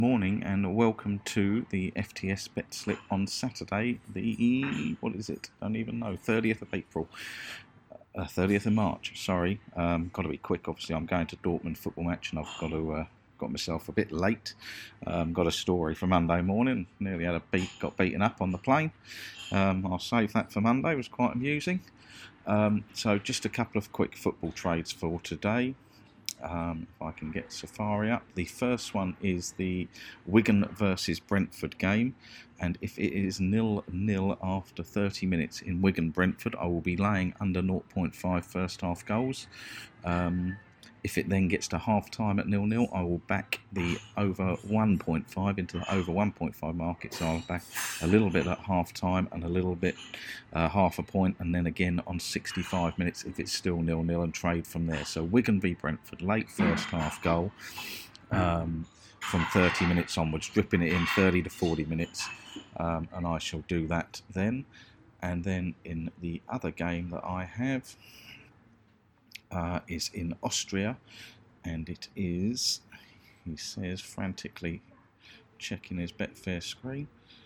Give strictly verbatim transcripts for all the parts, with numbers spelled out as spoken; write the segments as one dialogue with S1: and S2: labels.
S1: Morning and welcome to the F T S Bet Slip on Saturday, the, what is it? I don't even know, thirtieth of April, uh, thirtieth of March, sorry. Um, got to be quick, obviously. I'm going to Dortmund football match and I've got to, uh, got myself a bit late. Um, got a story for Monday morning, nearly had a beat, got beaten up on the plane. Um, I'll save that for Monday, it was quite amusing. Um, so just a couple of quick football trades for today. Um, if I can get Safari up. The first one is the Wigan versus Brentford game, and if it is nil nil after thirty minutes in Wigan Brentford, I will be laying under zero point five first half goals. Um, if it then gets to half time at nil nil, I will back the over one point five into the over one point five market. So I'll back a little bit at half time and a little bit uh, half a point, and then again on sixty-five minutes if it's still nil nil, and trade from there. So Wigan v Brentford, late first half goal um, from thirty minutes onwards, dripping it in thirty to forty minutes, um, and I shall do that then. And then in the other game that I have, Uh, is in Austria, and it is, he says, frantically checking his Betfair screen.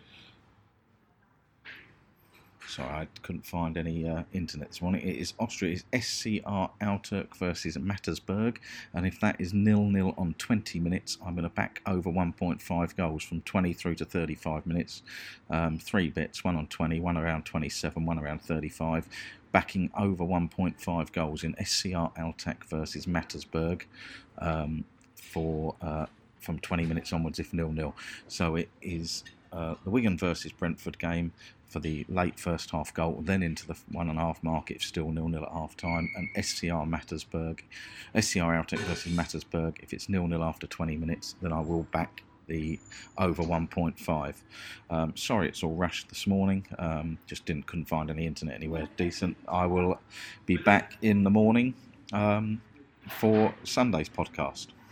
S1: Sorry, I couldn't find any uh, internet this morning. It is Austria, it is S C R Alturk versus Mattersburg, and if that is nil nil on twenty minutes, I'm going to back over one point five goals from twenty through to thirty-five minutes. Um, three bets, one on twenty, one around twenty-seven, one around thirty-five. Backing over one point five goals in S C R Altak versus Mattersburg um, for uh, from twenty minutes onwards if nil nil. So it is uh, the Wigan versus Brentford game for the late first half goal, then into the one and a half market if still nil nil at half time, and S C R Mattersburg, S C R Altak versus Mattersburg. If it's nil nil after twenty minutes, then I will back the over one point five. Um, sorry it's all rushed this morning, um, just didn't couldn't find any internet anywhere decent. I will be back in the morning um, for Sunday's podcast.